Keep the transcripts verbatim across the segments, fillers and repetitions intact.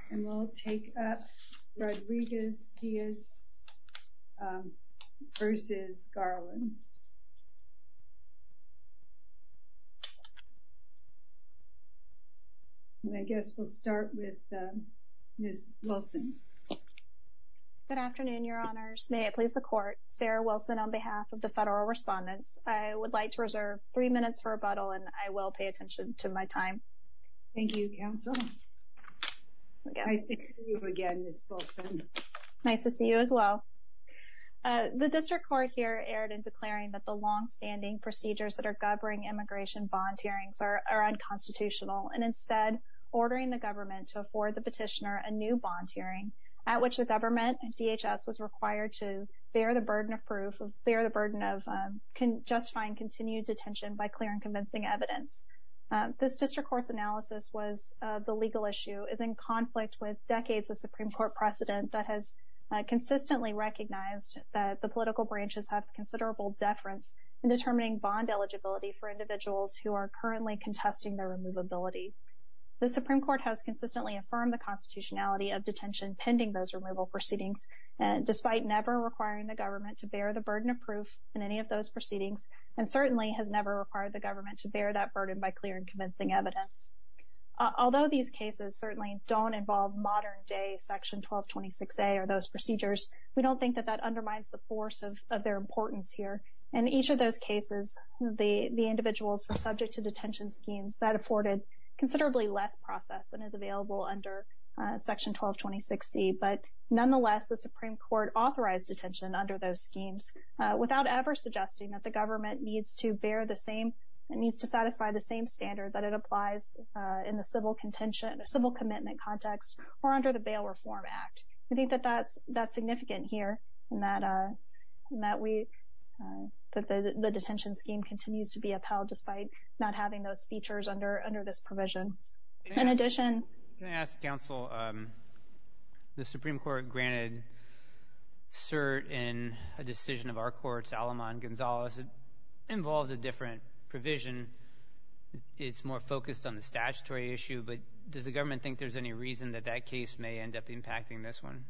And we'll take up Rodriguez-Diaz um, versus Garland. And I guess we'll start with um, Miz Wilson. Good afternoon, Your Honors. May it please the Court, Sarah Wilson on behalf of the federal respondents. I would like to reserve three minutes for rebuttal, and I will pay attention to my time. Thank you, Counsel. Nice to see you again, Miz Wilson. Nice to see you as well. Uh, the District Court here erred in declaring that the long-standing procedures that are governing immigration bond hearings are, are unconstitutional, and instead ordering the government to afford the petitioner a new bond hearing at which the government, D H S, was required to bear the burden of proof, of bear the burden of um, con- justifying continued detention by clear and convincing evidence. Uh, this District Court's analysis was uh, the legal issue is in conflict with decades of Supreme Court precedent that has uh, consistently recognized that the political branches have considerable deference in determining bond eligibility for individuals who are currently contesting their removability. The Supreme Court has consistently affirmed the constitutionality of detention pending those removal proceedings, and despite never requiring the government to bear the burden of proof in any of those proceedings, and certainly has never required the government to bear that burden by clear and convincing evidence. Uh, although these cases certainly don't involve modern-day Section twelve twenty-six A or those procedures, we don't think that that undermines the force of, of their importance here. In each of those cases, the, the individuals were subject to detention schemes that afforded considerably less process than is available under uh, Section twelve twenty-six C, but nonetheless, the Supreme Court authorized detention under those schemes uh, without ever suggesting that the government needs to bear the same, it needs to satisfy the same standard that it applies uh, in the civil contention, civil commitment context, or under the Bail Reform Act. I think that that's that's significant here, in that uh, in that we. Uh, that the, the detention scheme continues to be upheld despite not having those features under under this provision. Can in ask, addition... Can I ask, Counsel, um, the Supreme Court granted cert in a decision of our courts, Alamán-González. It involves a different provision. It's more focused on the statutory issue, but does the government think there's any reason that that case may end up impacting this one?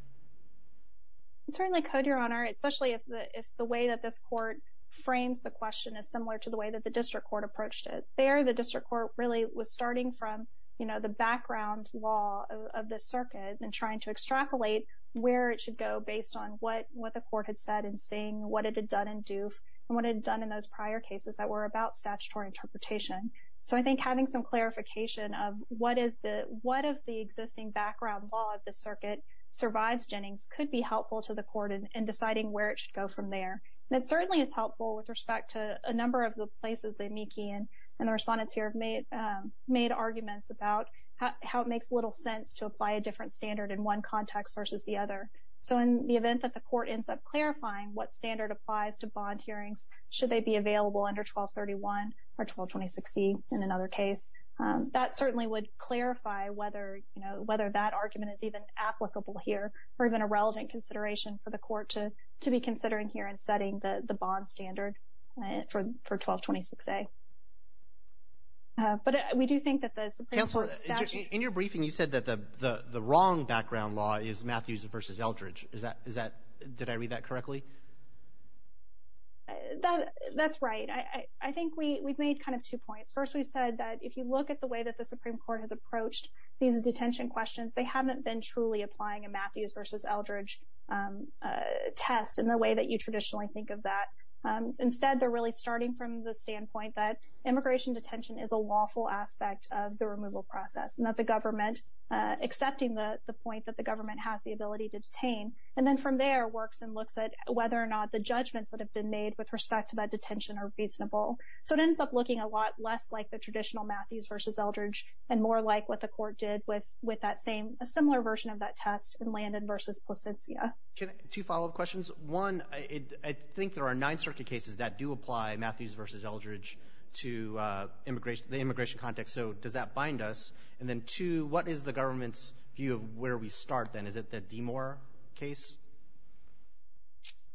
It certainly could, Your Honor, especially if the if the way that this court frames the question is similar to the way that the district court approached it. There, the district court really was starting from, you know, the background law of, of the circuit and trying to extrapolate where it should go based on what, what the court had said in Singh, what it had done in Doof, and what it had done in those prior cases that were about statutory interpretation. So I think having some clarification of what is the what of the existing background law of the circuit survives Jennings could be helpful to the court in, in deciding where it should go from there. And it certainly is helpful with respect to a number of the places that Miki and, and the respondents here have made um, made arguments about how, how it makes little sense to apply a different standard in one context versus the other. So in the event that the court ends up clarifying what standard applies to bond hearings, should they be available under twelve thirty-one or twelve twenty-six C in another case, um, that certainly would clarify whether, you know, whether that argument is even applicable here or even a relevant consideration for the court to, to be considering here in setting the, the bond standard uh, for, for twelve twenty-six A. Uh, but uh, we do think that the Supreme Counsel, Court statute... in your briefing, you said that the, the, the wrong background law is Matthews versus Eldridge. Is that, is that, did I read that correctly? Uh, that, that's right. I, I, I think we, we've made kind of two points. First, we said that if you look at the way that the Supreme Court has approached these detention questions, they haven't been truly applying a Matthews versus Eldridge um, uh, test in the way that you traditionally think of that. Um, instead, they're really starting from the standpoint that immigration detention is a lawful aspect of the removal process, and that the government, uh, accepting the, the point that the government has the ability to detain, and then from there works and looks at whether or not the judgments that have been made with respect to that detention are reasonable. So it ends up looking a lot less like the traditional Matthews versus Eldridge and more like what the court did with, with that same, a similar version of that test in Landon versus Placencia. Can I, two follow-up questions. One, I, it, I think there are nine circuit cases that do apply Matthews versus Eldridge to uh, immigration, the immigration context. So does that bind us? And then two, what is the government's view of where we start then? Is it the Demore case?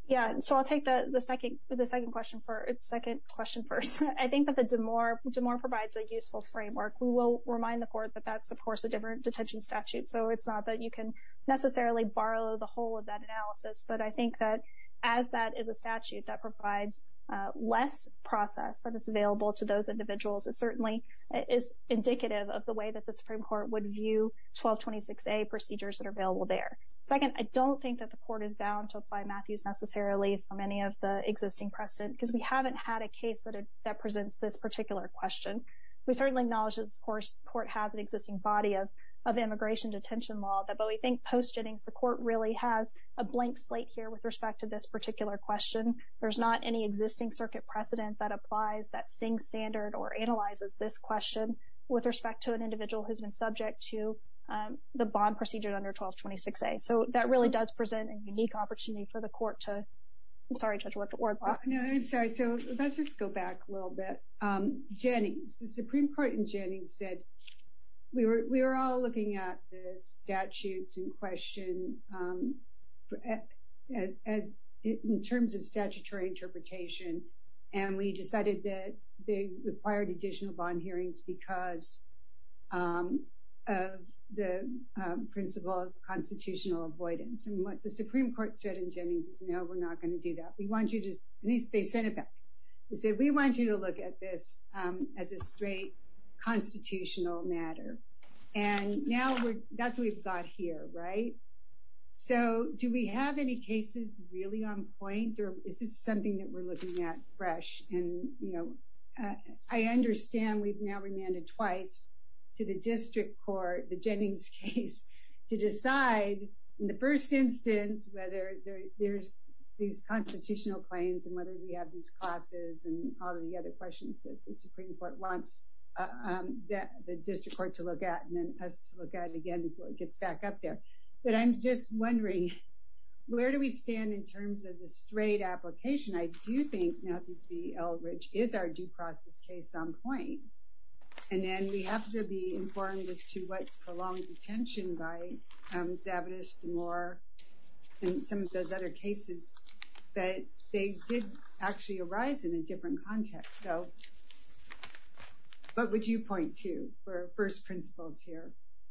Yeah, so I'll take the, the second the second question for second question first. I think that the DeMoore DeMoore provides a useful framework. We will remind the court that that's of course a different detention statute, so it's not that you can necessarily borrow the whole of that analysis. But I think that as that is a statute that provides uh, less process that is available to those individuals, it certainly is indicative of the way that the Supreme Court would view twelve twenty-six A procedures that are available there. Second, I don't think that the court is bound to apply Matthews necessarily from any of the existing precedent, because we haven't had a case that it, that presents this particular question. We certainly acknowledge that this court, court has an existing body of, of immigration detention law, that, but we think post-Jennings, the court really has a blank slate here with respect to this particular question. There's not any existing circuit precedent that applies that Singh standard or analyzes this question with respect to an individual who's been subject to Um, the bond procedure under twelve twenty-six A. So that really does present a unique opportunity for the court to, I'm sorry, Judge Ward. Uh, no, I'm sorry. So let's just go back a little bit. Um, Jennings, the Supreme Court in Jennings said, we were, we were all looking at the statutes in question, um, as, as in terms of statutory interpretation. And we decided that they required additional bond hearings because, um, of the um, principle of constitutional avoidance. And what the Supreme Court said in Jennings is, no, we're not going to do that. We want you to, and they sent it back. They said, we want you to look at this um, as a straight constitutional matter. And now we're, that's what we've got here, right? So do we have any cases really on point, or is this something that we're looking at fresh? And, you know, uh, I understand we've now remanded twice to the district court, the Jennings case, to decide in the first instance whether there, there's these constitutional claims and whether we have these classes and all of the other questions that the Supreme Court wants uh, um, the, the district court to look at, and then us to look at it again before it gets back up there. But I'm just wondering, where do we stand in terms of the straight application? I do think Matthews v. Eldridge is our due process case on point. And then we have to be informed as to what's prolonged detention by um, Zavidas, DeMoore, and some of those other cases, that they did actually arise in a different context. So what would you point to for first principles here?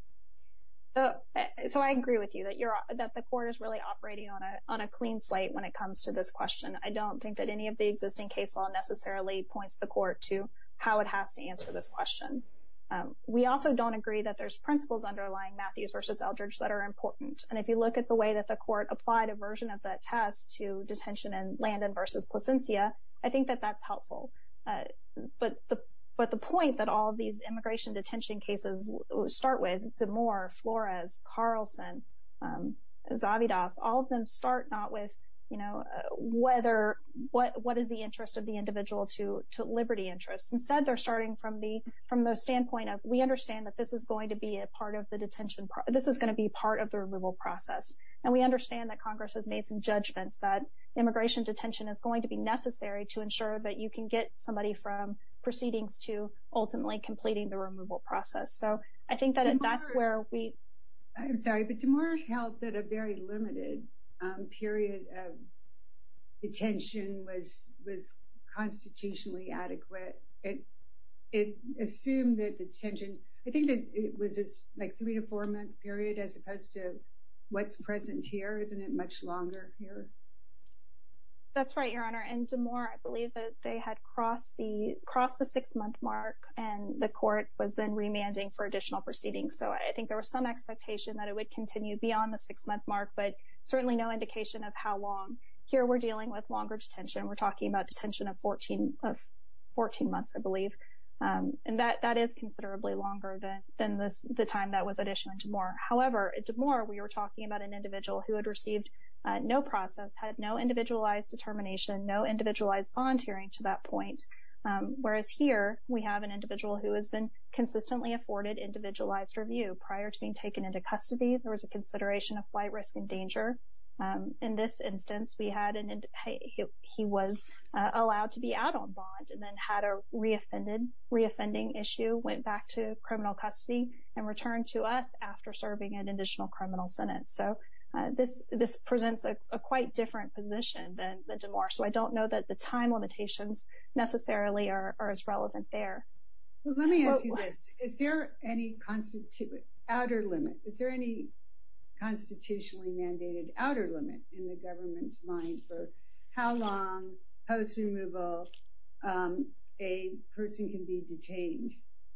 So, so I agree with you that you're that the court is really operating on a on a clean slate when it comes to this question. I don't think that any of the existing case law necessarily points the court to how it has to answer this question. Um, we also don't agree that there's principles underlying Matthews versus Eldridge that are important. And if you look at the way that the court applied a version of that test to detention in Landon versus Placencia, I think that that's helpful. Uh, but the but the point that all of these immigration detention cases start with, DeMoore, Flores, Carlson, um, Zavidas, all of them start not with, you know, uh, whether, what, what is the interest of the individual to, to liberty interests. Instead, they're starting from the, from the standpoint of, we understand that this is going to be a part of the detention, pro- this is going to be part of the removal process. And we understand that Congress has made some judgments that immigration detention is going to be necessary to ensure that you can get somebody from proceedings to ultimately completing the removal process. So I think that DeMoore, that's where we... I'm sorry, but DeMoore held that a very limited Um, period of detention was was constitutionally adequate. It it assumed that the detention, I think that it was a, like three to four month period as opposed to what's present here. Isn't it much longer here? That's right, Your Honor. And DeMoore, I believe that they had crossed the crossed the six month mark, and the court was then remanding for additional proceedings. So I think there was some expectation that it would continue beyond the six month mark, but certainly no indication of how long. Here we're dealing with longer detention. We're talking about detention of fourteen of fourteen months, I believe. Um, and that, that is considerably longer than, than this, the time that was at issue in DeMoore. However, at DeMoore, we were talking about an individual who had received uh, no process, had no individualized determination, no individualized bond hearing to that point. Um, whereas here, we have an individual who has been consistently afforded individualized review. Prior to being taken into custody, there was a consideration of flight risk and danger. Um, in this instance, we had an, he, he was uh, allowed to be out on bond and then had a reoffended, reoffending issue, went back to criminal custody and returned to us after serving an additional criminal sentence. So uh, this this presents a, a quite different position than, than Damore. So I don't know that the time limitations necessarily are, are as relevant there. Well, let me ask well, you this. Is there any constitu- outer limit? Is there any constitutionally mandated outer limit in the government's mind for how long post-removal um, a person can be detained?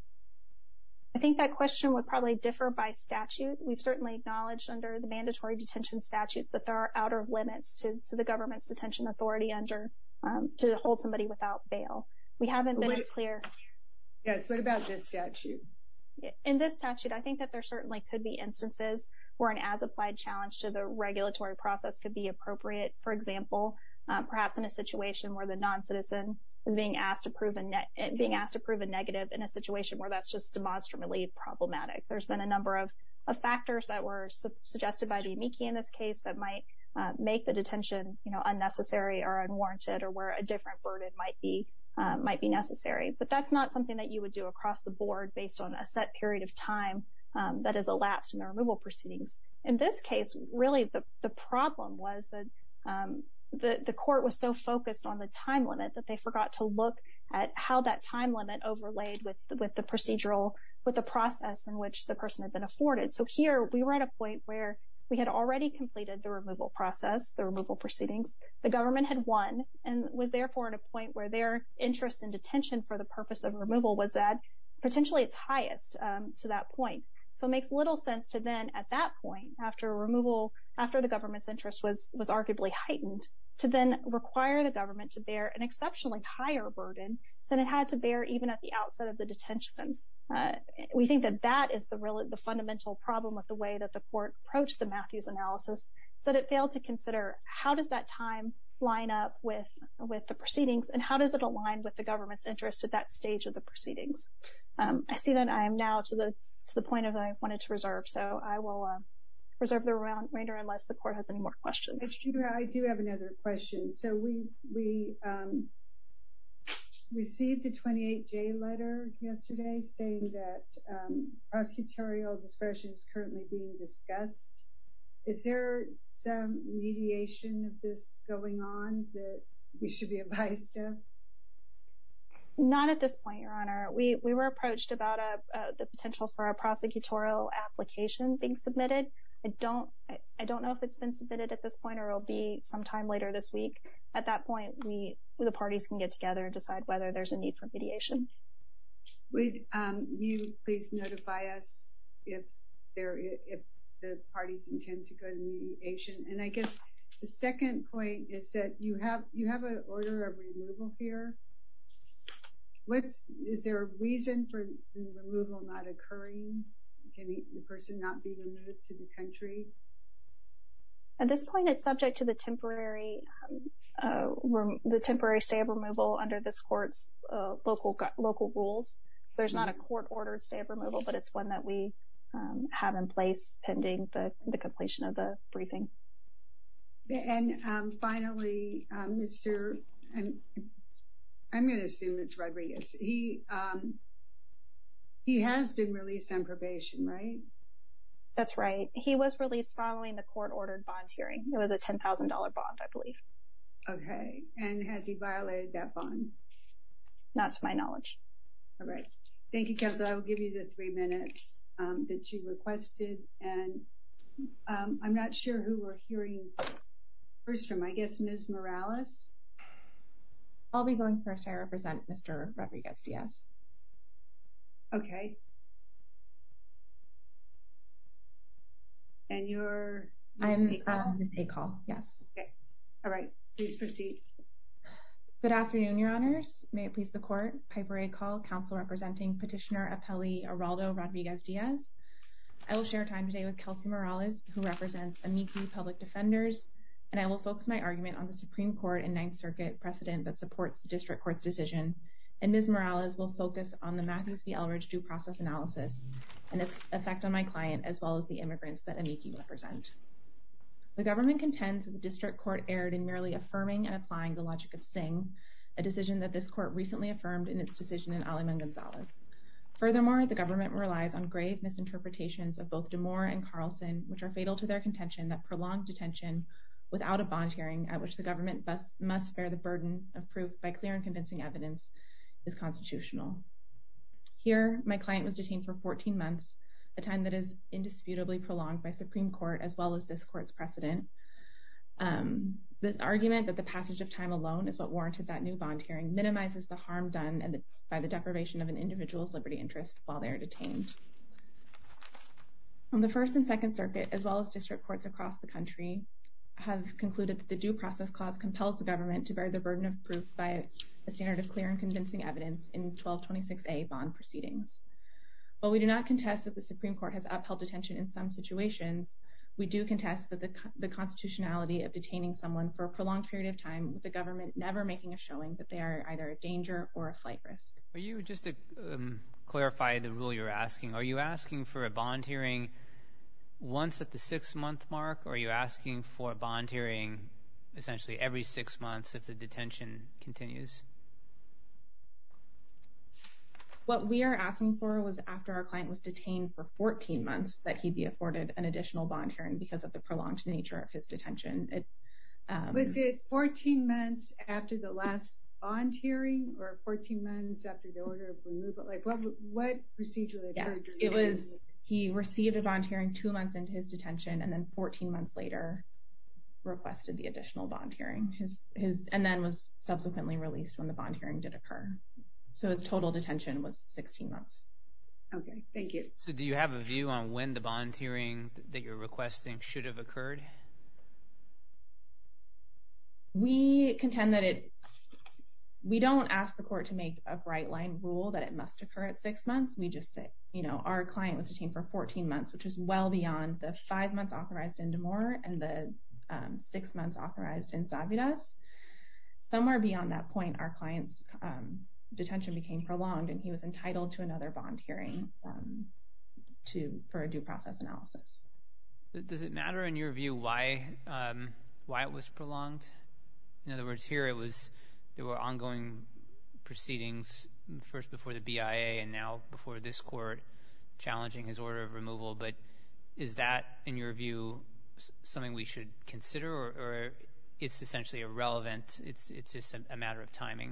I think that question would probably differ by statute. We've certainly acknowledged under the mandatory detention statutes that there are outer limits to, to the government's detention authority under um, to hold somebody without bail. We haven't been as clear. Yes, what about this statute? In this statute, I think that there certainly could be instances where an as-applied challenge to the regulatory process could be appropriate. For example, uh, perhaps in a situation where the non-citizen is being asked to prove a ne- being asked to prove a negative in a situation where that's just demonstrably problematic. There's been a number of, of factors that were su- suggested by the amici in this case that might uh, make the detention, you know, unnecessary or unwarranted, or where a different burden might be uh, might be necessary. But that's not something that you would do across the board based on a set period of time um, that is elapsed in the removal proceedings. In this case, really the the problem was that um, the the court was so focused on the time limit that they forgot to look at how that time limit overlaid with with the procedural with the process in which the person had been afforded. So here we were at a point where we had already completed the removal process, the removal proceedings. The government had won and was therefore at a point where their interest in detention for the purpose of removal was at potentially its highest um, to that point. So it makes little sense to then, at that point, after removal, after the government's interest was was arguably heightened, to then require the government to bear an exceptionally higher burden than it had to bear even at the outset of the detention. Uh, we think that that is the real, the fundamental problem with the way that the court approached the Matthews analysis, is that it failed to consider how does that time line up with with the proceedings, and how does it align with the government's interest at that stage of the proceedings. Um, I see that I am now to the to the point of I wanted to reserve, so I will uh, reserve the remainder unless the court has any more questions. I do have another question. So we we um, received a twenty-eight J letter yesterday saying that um, prosecutorial discretion is currently being discussed. Is there some mediation of this going on that we should be advised of? Not at this point, Your Honor. We we were approached about a, uh, the potential for a prosecutorial application being submitted. I don't I, I don't know if it's been submitted at this point or it'll be sometime later this week. At that point, we the parties can get together and decide whether there's a need for mediation. Would um, you please notify us if there if the parties intend to go to mediation? And I guess the second point is that you have you have an order of removal here. What's is there a reason for the removal not occurring? Can the person not be removed to the country? At this point, it's subject to the temporary um, uh, rem- the temporary stay of removal under this court's uh, local local rules. So there's not a court-ordered stay of removal, but it's one that we um, have in place pending the, the completion of the briefing. And um, finally, um, Mister I'm, I'm going to assume it's Rodriguez. He um, he has been released on probation, right? That's right. He was released following the court-ordered bond hearing. It was a ten thousand dollars bond, I believe. Okay. And has he violated that bond? Not to my knowledge. All right. Thank you, counsel. I will give you the three minutes um, that you requested. And um, I'm not sure who we're hearing first from. I guess Miz Morales? I'll be going first. I represent Mister Rodriguez-Diaz. Okay. And you're Miz I'm um, Miz Akal, yes. Okay. All right. Please proceed. Good afternoon, Your Honors. May it please the Court. Piper Akal, counsel representing Petitioner Appellee Araldo Rodriguez-Diaz. I will share time today with Kelsey Morales, who represents Amici Public Defenders, and I will focus my argument on the Supreme Court and Ninth Circuit precedent that supports the District Court's decision, and Miz Morales will focus on the Matthews v. Eldridge due process analysis and its effect on my client, as well as the immigrants that Amici represent. The government contends that the District Court erred in merely affirming and applying the logic of Singh, a decision that this Court recently affirmed in its decision in Aleman Gonzalez. Furthermore, the government relies on grave misinterpretations of both DeMoore and Carlson, which are fatal to their contention that prolonged detention without a bond hearing at which the government must, must bear the burden of proof by clear and convincing evidence is constitutional. Here, my client was detained for fourteen months, a time that is indisputably prolonged by Supreme Court as well as this court's precedent. Um, the argument that the passage of time alone is what warranted that new bond hearing minimizes the harm done and the, by the deprivation of an individual's liberty interest while they are detained. On the First and Second Circuit, as well as district courts across the country, have concluded that the Due Process Clause compels the government to bear the burden of proof by a standard of clear and convincing evidence in twelve twenty-six A bond proceedings. While we do not contest that the Supreme Court has upheld detention in some situations, we do contest that the, the constitutionality of detaining someone for a prolonged period of time with the government never making a showing that they are either a danger or a flight risk. Are you, just to um, clarify the rule you're asking, are you asking for a bond hearing once at the six-month mark, or are you asking for a bond hearing essentially every six months if the detention continues? What we are asking for was after our client was detained for fourteen months that he be afforded an additional bond hearing because of the prolonged nature of his detention. It, um, was it fourteen months after the last bond hearing or fourteen months after the order of removal? Like what what procedure yes, occurred? It was, he received a bond hearing two months into his detention and then fourteen months later requested the additional bond hearing. His, his, and then was subsequently released when the bond hearing did occur. So his total detention was sixteen months. Okay, thank you. So do you have a view on when the bond hearing that you're requesting should have occurred? We contend that it, we don't ask the court to make a bright line rule that it must occur at six months. We just say, you know, our client was detained for fourteen months, which is well beyond the five months authorized in DeMoore and the um, six months authorized in Zavidas. Somewhere beyond that point, our client's um, detention became prolonged and he was entitled to another bond hearing um, to for a due process analysis. Does it matter in your view why um, why it was prolonged? In other words, here it was there were ongoing proceedings, first before the B I A and now before this court, challenging his order of removal. But is that, in your view, something we should consider, or, or it's essentially irrelevant? It's it's just a, a matter of timing.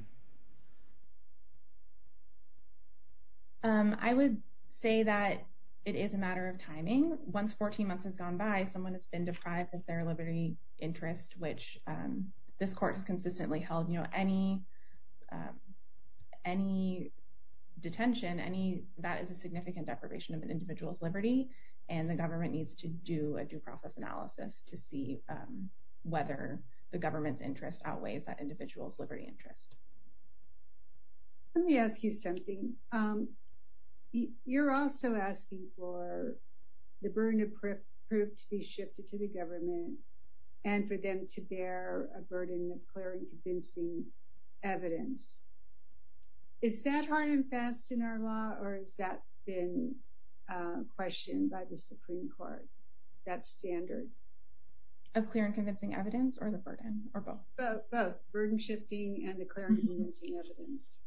Um, I would say that it is a matter of timing. Once fourteen months has gone by, someone has been deprived of their liberty interest, which um, this court has consistently held. You know, any um, any detention, any that is a significant deprivation of an individual's liberty, and the government needs to do a due process analysis to see um, whether the government's interest outweighs that individual's liberty interest. Let me ask you something. Um, you're also asking for the burden of proof to be shifted to the government and for them to bear a burden of clear and convincing evidence. Is that hard and fast in our law, or has that been uh, questioned by the Supreme Court, that standard? Of clear and convincing evidence, or the burden, or both? Both, both burden shifting and the clear and convincing evidence.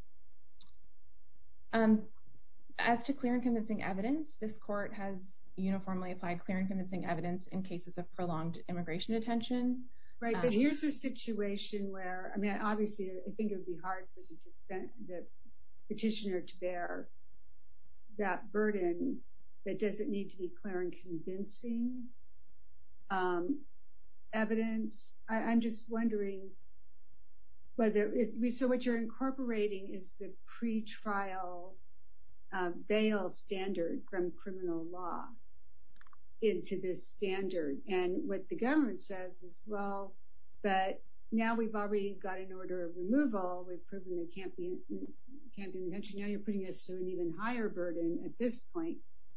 Um, as to clear and convincing evidence, this court has uniformly applied clear and convincing evidence in cases of prolonged immigration detention. Right, um, but here's a situation where, I mean, obviously, I think it would be hard for the, the petitioner to bear that burden that doesn't need to be clear and convincing um, evidence. I, I'm just wondering whether, it, so what you're incorporating is the pre-trial uh, bail standard from criminal law into this standard. And what the government says is, well, but now we've already got an order of removal. We've proven they can't be, can't be in the country. Now you're putting us to an even higher burden at this point.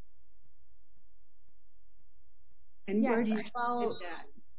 And yes, where do you well, fit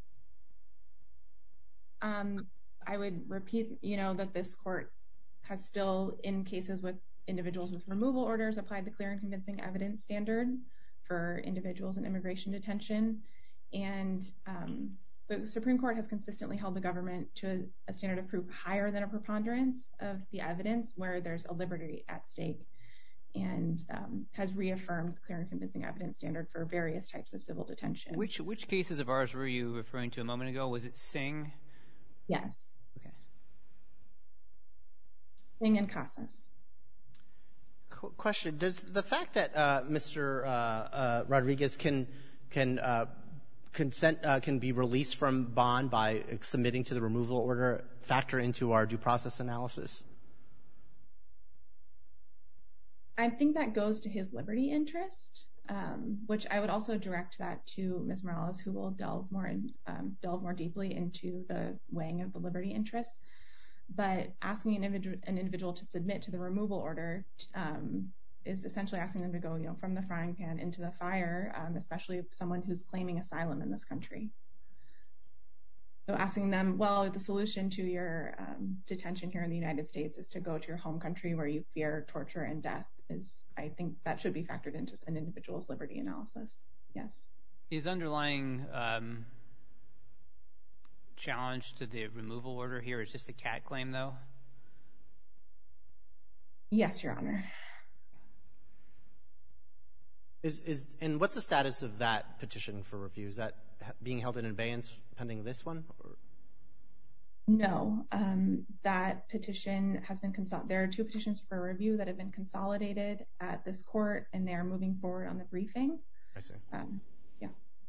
that? Um, I would repeat, you know, that this court has still, in cases with individuals with removal orders, applied the clear and convincing evidence standard for individuals in immigration detention. And um, the Supreme Court has consistently held the government to a, a standard of proof higher than a preponderance of the evidence where there's a liberty at stake. and um, has reaffirmed the clear and convincing evidence standard for various types of civil detention. Which which cases of ours were you referring to a moment ago? Was it Singh? Yes. Okay. Singh and Casas. Question: does the fact that uh, Mister Uh, uh, Rodriguez can can uh, consent uh, can be released from bond by submitting to the removal order factor into our due process analysis? I think that goes to his liberty interest, um, which I would also direct that to Miz Morales, who will delve more in, um, delve more deeply into the weighing of the liberty interest. But asking an individual, an individual to submit to the removal order um, is essentially asking them to go, you know, from the frying pan into the fire, um, especially someone who's claiming asylum in this country. So asking them, well, the solution to your um, detention here in the United States is to go to your home country where you fear torture and death is, I think that should be factored into an individual's liberty analysis. Yes. Is underlying um, challenge to the removal order here is just a cat claim, though? Yes, Your Honor. Is is and what's the status of that petition for review? Is that being held in abeyance pending this one? Or? No, um, that petition has been consol- there are two petitions for review that have been consolidated at this court, and they are moving forward on the briefing. I see. Um, yeah.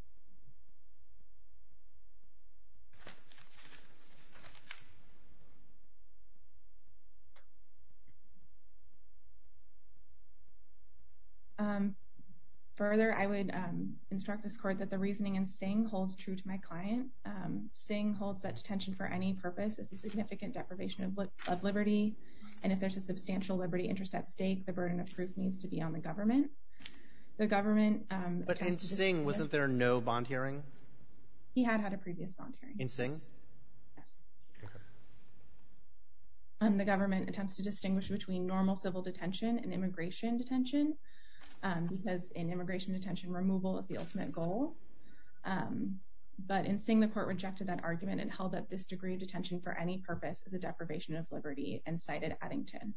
Um, Further, I would um, instruct this court that the reasoning in Singh holds true to my client. Um, Singh holds that detention for any purpose is a significant deprivation of, li- of liberty, and if there's a substantial liberty interest at stake, the burden of proof needs to be on the government. The government... Um, but in Singh, wasn't there no bond hearing? He had had a previous bond hearing. In Singh? Yes. Yes. Okay. Um, the government attempts to distinguish between normal civil detention and immigration detention. Um, because in immigration detention, removal is the ultimate goal. Um, but in Singh, the court rejected that argument and held that this degree of detention for any purpose is a deprivation of liberty and cited Addington.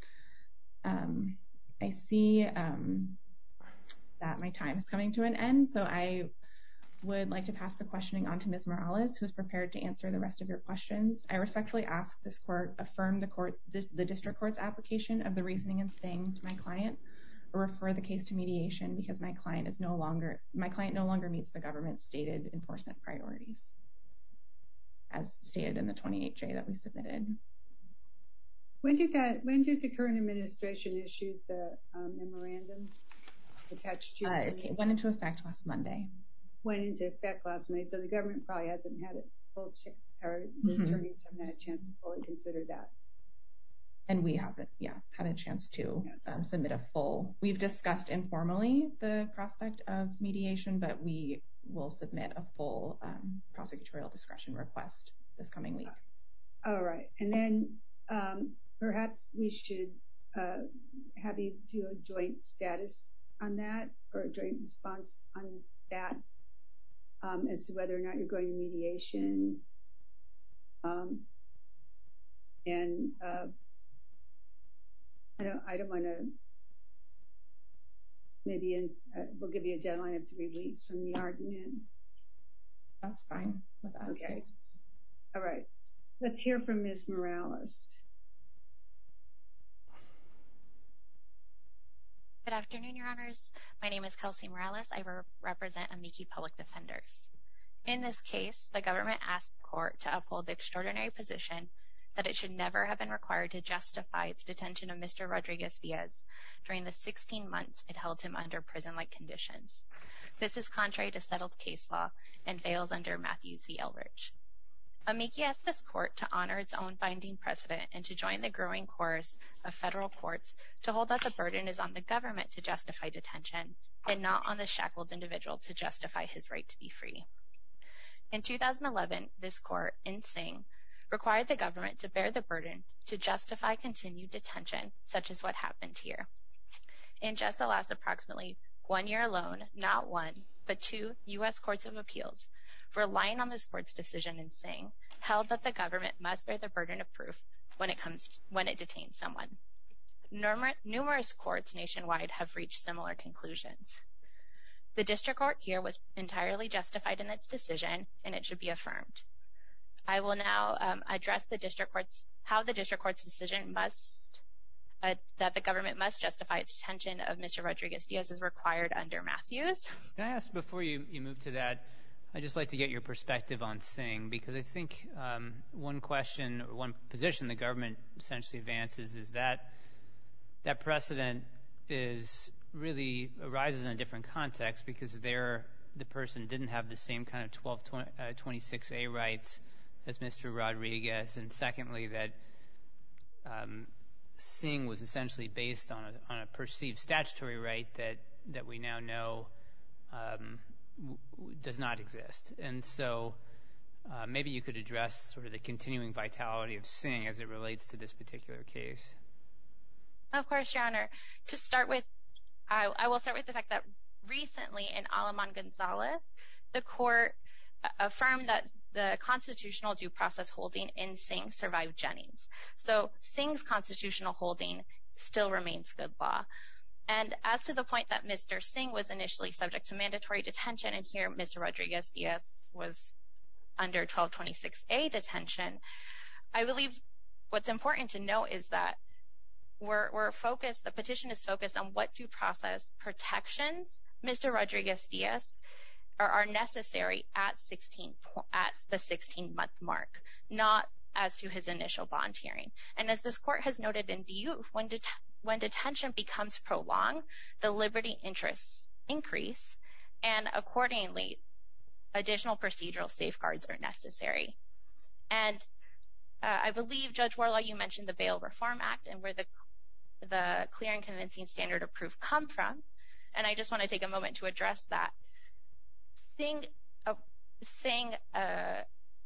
Um, I see um, that my time is coming to an end, so I would like to pass the questioning on to Miz Morales, who is prepared to answer the rest of your questions. I respectfully ask this court affirm the court, the, the district court's application of the reasoning in Singh to my client, or refer the case to mediation because my client is no longer my client no longer meets the government's stated enforcement priorities, as stated in the twenty-eight J that we submitted. When did that? When did the current administration issue the um, memorandum attached to? Uh, it went into effect last Monday. Went into effect last May, so the government probably hasn't had a full check, or the mm-hmm. attorneys haven't had a chance to fully consider that. And we haven't, yeah, had a chance to yes. um, submit a full. We've discussed informally the prospect of mediation, but we will submit a full um, prosecutorial discretion request this coming week. All right, and then um, perhaps we should uh, have you do a joint status on that, or a joint response on that, um, as to whether or not you're going to mediation, um, and. Uh, I don't, I don't want to, maybe in, uh, we'll give you a deadline of three weeks from the argument. That's fine with us. Okay. All right. Let's hear from Miz Morales. Good afternoon, Your Honors. My name is Kelsey Morales. I re- represent Amici Public Defenders. In this case, the government asked the court to uphold the extraordinary position that it should never have been required to justify its detention of Mister Rodriguez-Diaz during the sixteen months it held him under prison-like conditions. This is contrary to settled case law and fails under Matthews v. Eldridge. Amici asked this court to honor its own binding precedent and to join the growing chorus of federal courts to hold that the burden is on the government to justify detention and not on the shackled individual to justify his right to be free. In two thousand eleven, this court, in Singh, required the government to bear the burden to justify continued detention, such as what happened here. In just the last approximately one year alone, not one, but two U S courts of appeals, relying on this court's decision in Singh, held that the government must bear the burden of proof when it comes when it detains someone. numer- numerous courts nationwide have reached similar conclusions. The district court here was entirely justified in its decision, and it should be affirmed. I will now um, address the district court's, how the district court's decision must, uh, that the government must justify its detention of Mister Rodriguez-Diaz is required under Matthews. Can I ask, before you, you move to that, I'd just like to get your perspective on Singh, because I think um, one question or one position the government essentially advances is that that precedent is really arises in a different context, because there the person didn't have the same kind of twelve twenty-six A rights as Mister Rodriguez, and secondly that um, Singh was essentially based on a, on a perceived statutory right that, that we now know um, w- w- does not exist. And so uh, maybe you could address sort of the continuing vitality of Singh as it relates to this particular case. Of course, Your Honor. To start with, I, I will start with the fact that recently in Aleman Gonzalez, the court affirmed that the constitutional due process holding in Singh survived Jennings. So Singh's constitutional holding still remains good law. And as to the point that Mister Singh was initially subject to mandatory detention, and here Mister Rodriguez-Diaz was under twelve twenty-six A detention, I believe what's important to note is that we're, we're focused, the petition is focused on what due process protections Mister Rodriguez-Diaz are, are necessary at sixteen at the sixteen-month mark, not as to his initial bond hearing. And as this court has noted in Diouf, when, det- when detention becomes prolonged, the liberty interests increase, and accordingly, additional procedural safeguards are necessary. And uh, I believe, Judge Warlaw, you mentioned the Bail Reform Act and where the the clear and convincing standard of proof come from, and I just want to take a moment to address that. Singh, uh, Singh uh,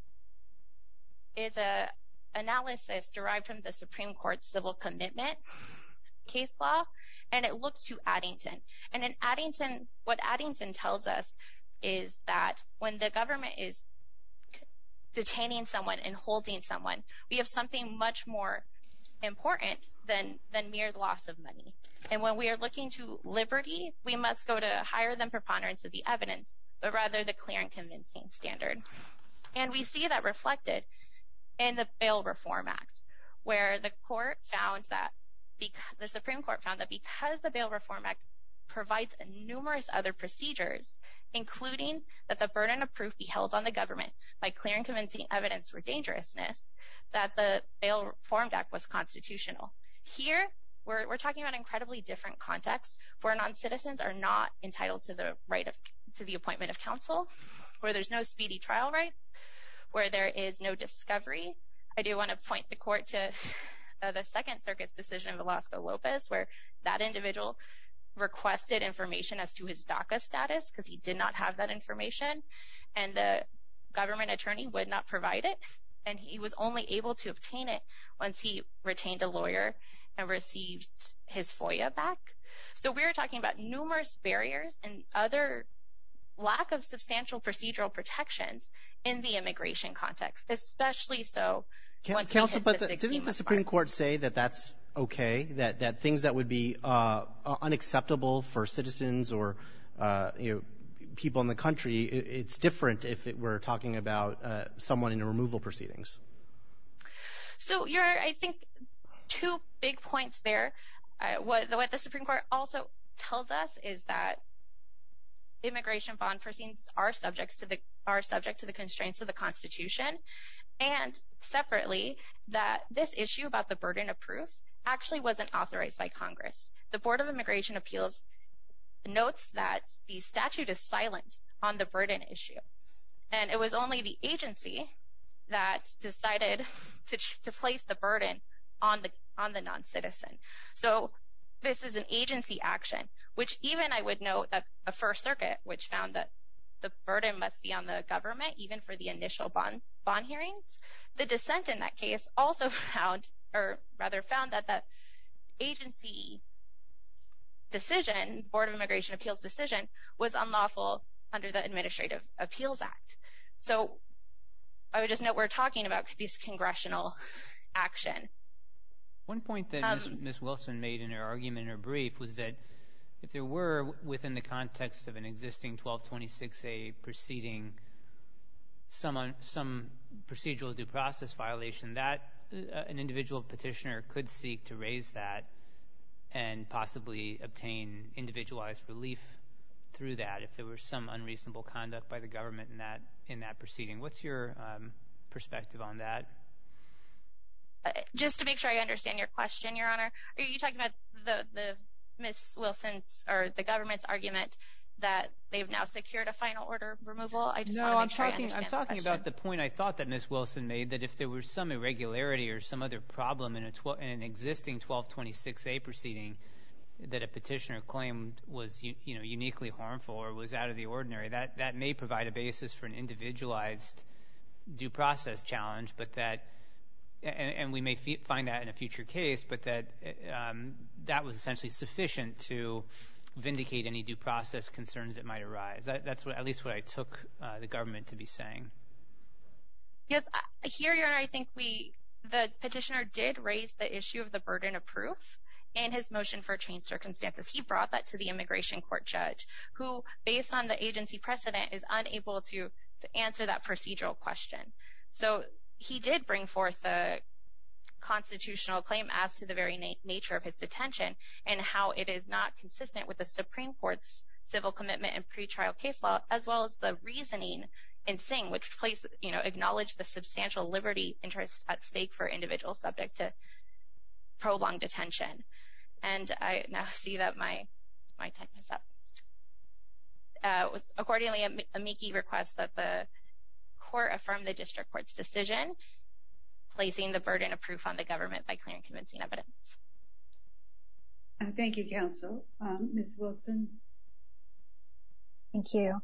is a analysis derived from the Supreme Court's civil commitment case law, and it looked to Addington. And in Addington, what Addington tells us is that when the government is detaining someone and holding someone, we have something much more important than, than mere loss of money. And when we are looking to liberty, we must go to higher than preponderance of the evidence, but rather the clear and convincing standard. And we see that reflected in the Bail Reform Act, where the court found that bec- the Supreme Court found that because the Bail Reform Act provides numerous other procedures, including that the burden of proof be held on the government by clear and convincing evidence for dangerousness, that the Bail Reform Act was constitutional. Here, we're, we're talking about an incredibly different context where non-citizens are not entitled to the right of, to the appointment of counsel, where there's no speedy trial rights, where there is no discovery. I do want to point the court to uh, the Second Circuit's decision in Velasco-Lopez, where that individual requested information as to his DACA status because he did not have that information, and the government attorney would not provide it, and he was only able to obtain it once he retained a lawyer and received his FOIA back. So we're talking about numerous barriers and other lack of substantial procedural protections in the immigration context, especially so once we hit but the the, didn't the mark. Supreme Court say that that's okay, that, that things that would be uh, unacceptable for citizens or uh, you know, people in the country, it, it's different if it were talking about uh, someone in removal proceedings? So you're, I think, two big points there. Uh, what, what the Supreme Court also tells us is that immigration bond proceedings are subject to the are subject to the constraints of the Constitution, and separately that this issue about the burden of proof actually wasn't authorized by Congress. The Board of Immigration Appeals notes that the statute is silent on the burden issue, and it was only the agency that decided to to place the burden on the on the non-citizen. So this is an agency action, which even I would note that the First Circuit, which found that the burden must be on the government even for the initial bond bond hearings, the dissent in that case also found, or rather found that the agency decision, Board of Immigration Appeals decision, was unlawful under the Administrative Appeals Act. So I would just note we're talking about this congressional action. One point that um, Miz Wilson made in her argument in her brief was that if there were, within the context of an existing twelve twenty-six A proceeding, some un, some procedural due process violation, that uh, an individual petitioner could seek to raise that and possibly obtain individualized relief through that if there was some unreasonable conduct by the government in that in that proceeding. What's your um, perspective on that? Uh, just to make sure I understand your question, Your Honor, are you talking about the the Miz Wilson's or the government's argument that they've now secured a final order of removal? I just no, want to make I'm sure talking. I understand I'm talking the about the point I thought that Miz Wilson made, that if there was some irregularity or some other problem in a tw- in an existing twelve twenty-six A proceeding that a petitioner claimed was you, you know uniquely harmful or was out of the ordinary, that that may provide a basis for an individualized due process challenge, but that. And, and we may f- find that in a future case, but that um, that was essentially sufficient to vindicate any due process concerns that might arise. That, that's what, at least what I took uh, the government to be saying. Yes, here, Your Honor, I think we, the petitioner did raise the issue of the burden of proof in his motion for changed circumstances. He brought that to the immigration court judge, who, based on the agency precedent, is unable to, to answer that procedural question. So he did bring forth a constitutional claim as to the very na- nature of his detention and how it is not consistent with the Supreme Court's civil commitment and pretrial case law, as well as the reasoning in Singh, which place, you know, acknowledged the substantial liberty interest at stake for individuals subject to prolonged detention. And I now see that my my time is up. Uh, was, accordingly, amici requests that the court affirm the district court's decision, placing the burden of proof on the government by clear and convincing evidence. Uh, thank you, counsel. Um, Miz Wilson. Thank you.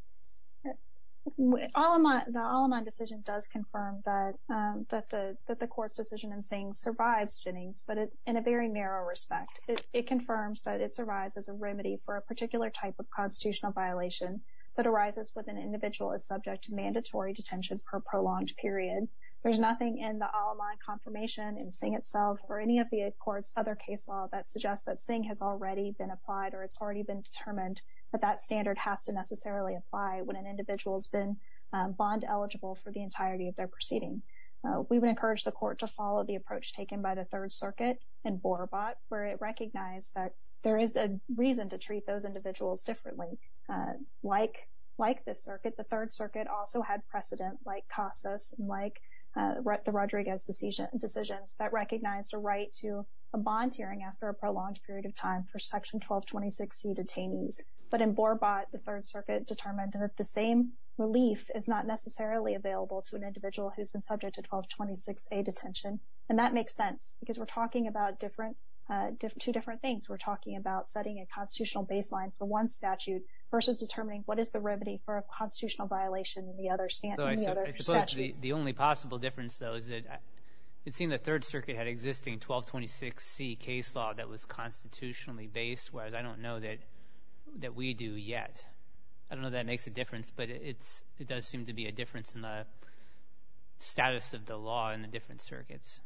Aleman, the Aleman decision does confirm that um, that the that the court's decision in Singh survives Jennings, but it, in a very narrow respect. It, it confirms that it survives as a remedy for a particular type of constitutional violation that arises when an individual is subject to mandatory detention for a prolonged period. There's nothing in the Aleman confirmation, in Singh itself, or any of the court's other case law that suggests that Singh has already been applied or it's already been determined that that standard has to necessarily apply when an individual has been um, bond eligible for the entirety of their proceeding. Uh, we would encourage the court to follow the approach taken by the Third Circuit in Borbot, where it recognized that there is a reason to treat those individuals differently. Uh, like like this circuit, the Third Circuit also had precedent like Casas and like uh, the Rodriguez decision, decisions that recognized a right to a bond hearing after a prolonged period of time for Section twelve twenty-six C detainees. But in Borbot, the Third Circuit determined that the same relief is not necessarily available to an individual who's been subject to twelve twenty-six A detention. And that makes sense because we're talking about different, uh, diff- two different things. We're talking about setting a constitutional baseline for one statute versus determining what is the remedy for a constitutional violation in the other, stand- so in the I, other I suppose statute. The, the only possible difference, though, is that it seemed the Third Circuit had existing twelve twenty-six C case law that was constitutionally based, whereas I don't know that that we do yet. I don't know if that makes a difference, but it's it does seem to be a difference in the status of the law in the different circuits.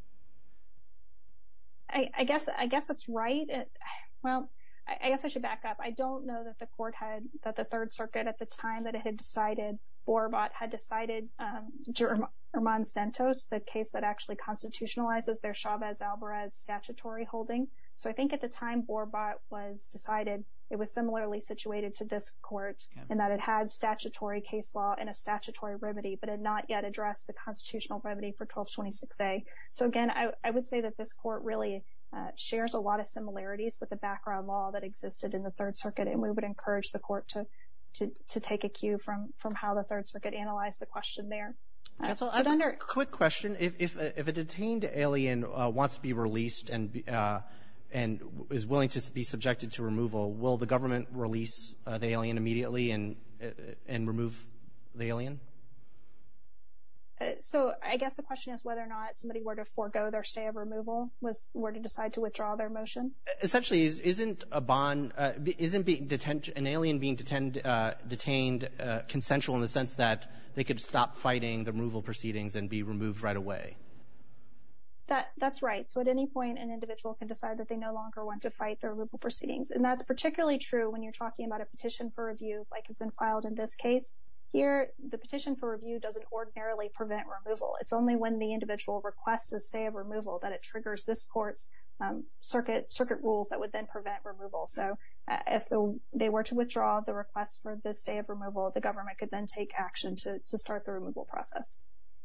I, I guess I guess that's right. It, well, I, I guess I should back up. I don't know that the court had that the Third Circuit at the time that it had decided Borbot had decided um, Germán Santos, the case that actually constitutionalizes their Chavez-Alvarez statutory holding. So I think at the time Borbot was decided, it was similarly situated to this court okay. in that it had statutory case law and a statutory remedy, but had not yet addressed the constitutional remedy for twelve twenty-six A. So again, I, I would say that this court really uh, shares a lot of similarities with the background law that existed in the Third Circuit, and we would encourage the court to to, to take a cue from, from how the Third Circuit analyzed the question there. Uh, Counsel, I have under, a quick question. If, if, if a detained alien uh, wants to be released and be, uh, and is willing to be subjected to removal, will the government release uh, the alien immediately and uh, and remove the alien? Uh, so I guess the question is whether or not somebody were to forego their stay of removal, was were to decide to withdraw their motion. Essentially, is, isn't a bond, uh, isn't being detained, an alien being detained, uh, detained uh, consensual in the sense that they could stop fighting the removal proceedings and be removed right away? That, that's right. So at any point, an individual can decide that they no longer want to fight the removal proceedings. And that's particularly true when you're talking about a petition for review, like it's been filed in this case. Here, the petition for review doesn't ordinarily prevent removal. It's only when the individual requests a stay of removal that it triggers this court's um, circuit circuit rules that would then prevent removal. So uh, if the, they were to withdraw the request for the stay of removal, the government could then take action to, to start the removal process.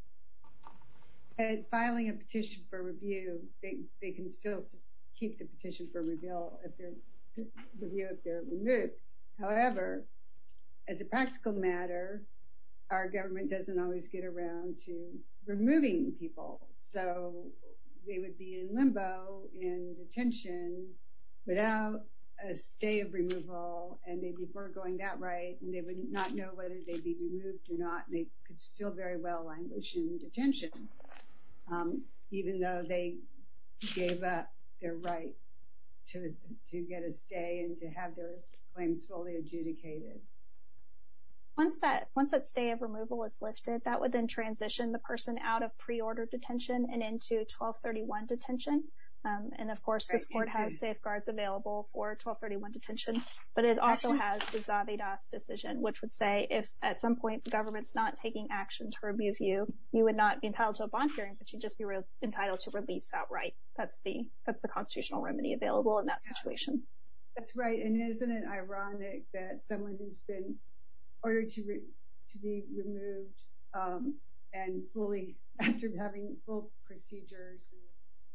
At filing a petition for review, they, they can still keep the petition for review if they're, review if they're removed. However, as a practical matter, our government doesn't always get around to removing people. So they would be in limbo, in detention, without a stay of removal, and they'd be foregoing that right, and they would not know whether they'd be removed or not, and they could still very well languish in detention, um, even though they gave up their right to, to get a stay and to have their claims fully adjudicated. Once that once that stay of removal is lifted, that would then transition the person out of pre-order detention and into twelve thirty-one detention. Um, and of course, this court has safeguards available for twelve thirty-one detention, but it also has the Zavidas decision, which would say if at some point the government's not taking action to remove you, you would not be entitled to a bond hearing, but you'd just be re- entitled to release outright. That's the that's the constitutional remedy available in that situation. That's right. And isn't it ironic that someone who's been ordered to re- to be removed um, and fully, after having full procedures and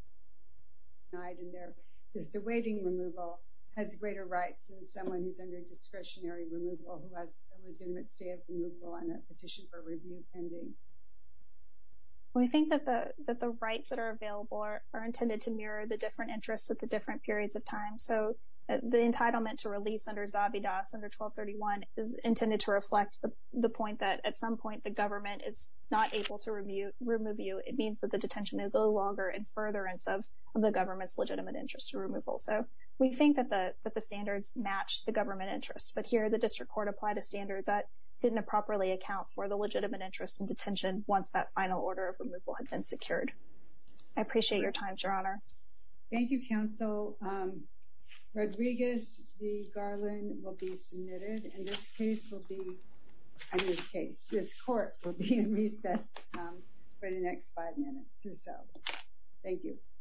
denied and they're just awaiting removal, has greater rights than someone who's under discretionary removal who has a legitimate stay of removal and a petition for review pending? We think that the that the rights that are available are, are intended to mirror the different interests at the different periods of time. So uh, the entitlement to release under Zavidas, under twelve thirty-one, is intended to reflect the, the point that at some point the government is not able to review, remove you. It means that the detention is no longer in furtherance of, of the government's legitimate interest to removal. So we think that the that the standards match the government interest. But here the district court applied a standard that didn't properly account for the legitimate interest in detention once that final order of removal had been secured. I appreciate your time, Your Honor. Thank you, counsel. Um, Rodriguez v. Garland will be submitted, and this case will be, in this case, this court will be in recess um, for the next five minutes or so. Thank you.